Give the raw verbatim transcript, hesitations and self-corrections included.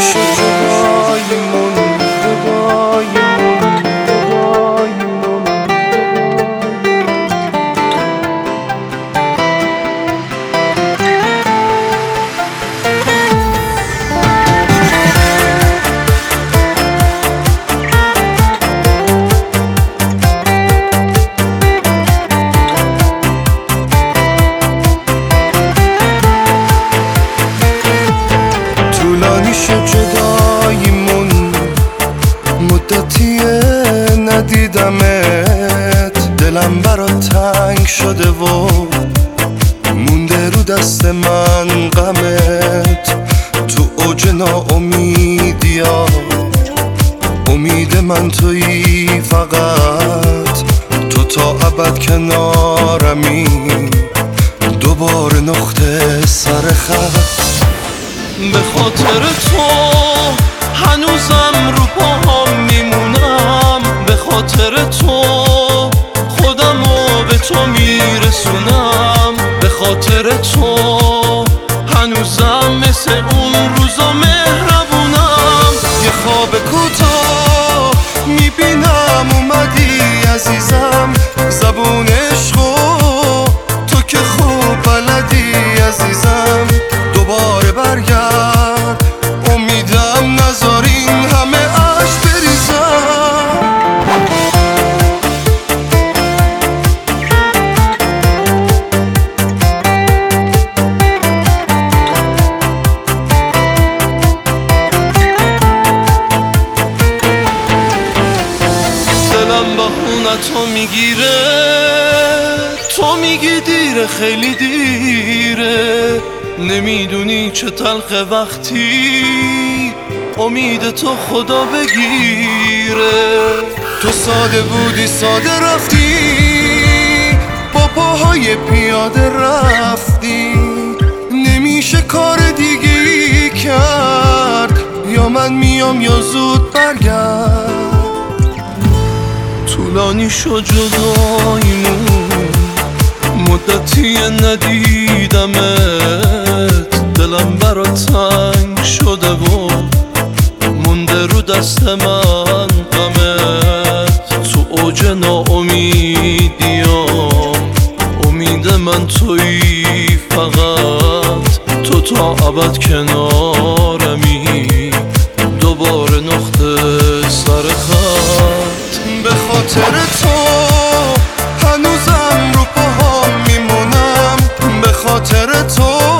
شد جداییمون جداییمون جداییمون طولانی شد جداییمون مدتیه ندیدمت دلم برات تنگ شده و مونده رو دست من غمت تو اوج ناامیدیا امید من تویی فقط تو تا ابد کنارمی دوباره نقطه سر خط به خاطر تو هنوزم رو پاهم میمونم به خاطر تو خودمو به تو میرسونم به خاطر تو هنوزم مثل اون روزا مهربونم یه خواب کوتاه میبینم اومدی عزیزم زبون عشقو تو که خوب بلدی عزیزم دوباره برگرد امیدم نذارین همه عشق بریزم دلم با خونتو میگیره تو میگی دیره خیلی دیره نمیدونی چه تلخه وقتی امید تو خدا بگیره تو ساده بودی ساده رفتی با پاهای پیاده رفتی نمیشه کار دیگه کرد یا من میام یا زود برگرد طولانی شد جداییمون مدتی ندیدمت دلم برات تنگ شده و مونده رو دست من غمت تو اوج ناامیدیام امید من تویی فقط تو تا ابد کنارمی دوباره نقطه سر خط به خاطر تو هنوزم رو پاهم میمونم به خاطر تو